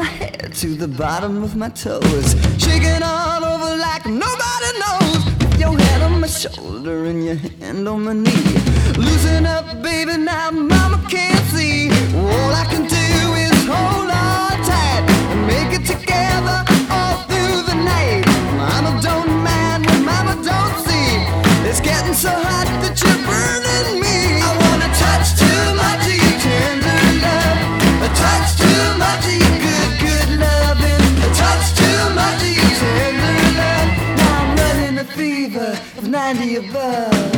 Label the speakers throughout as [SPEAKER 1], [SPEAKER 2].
[SPEAKER 1] my head to the bottom of my toes, shaking all over like nobody knows. With your head on my shoulder and your hand on my knee. Loosen up, baby, now mama can't see. All I can do is hold on tight and make it together all through the night. Mama don't mind when mama don't see. It's getting so hot that you're burning me. I wanna touch too much of your tender love, a touch too much of your good, good loving, a touch too much of your tender love. Now I'm running a fever of 90 above.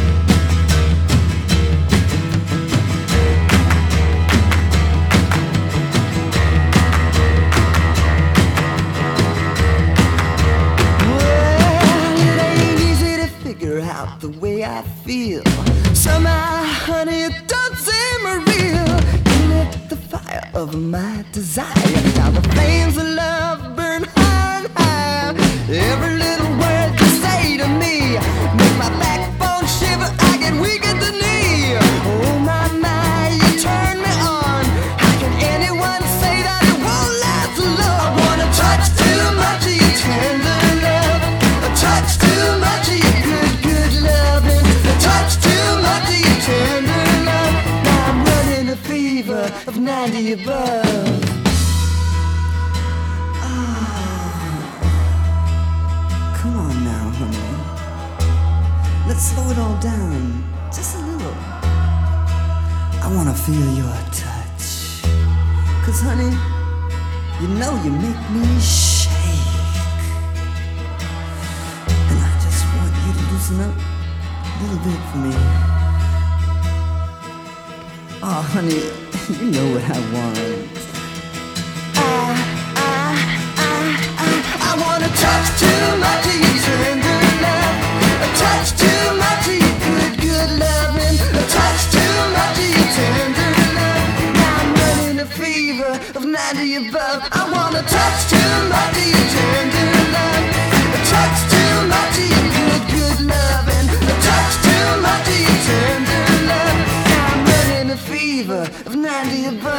[SPEAKER 1] Out the way I feel, somehow, honey, it don't seem real. Ain't it the fire of my desire? Now the flames of love burn high and high. Every little word you say to me make my backbone shiver. I get weak at the knee. Oh my, you turn me on. How can anyone say that it won't last long? I wanna touch too much of your tender love, a touch too much of your good loving, a touch too much of your tender love. Now I'm running a fever of 90 above. Come on now, honey, let's slow it all down just a little. I wanna feel your touch, 'cause honey, you know you make me shake. And I just want you to loosen up a little bit for me. Oh, honey, you know what I want. I wanna touch too much of your tender love, a touch too much of your good, good loving, a touch too much of your tender love. Now I'm running a fever of 90 above. I wanna touch too much of your tender love, a touch too much of your good, good loving, a touch too much of your tender love. Now I'm running a fever of 90 above.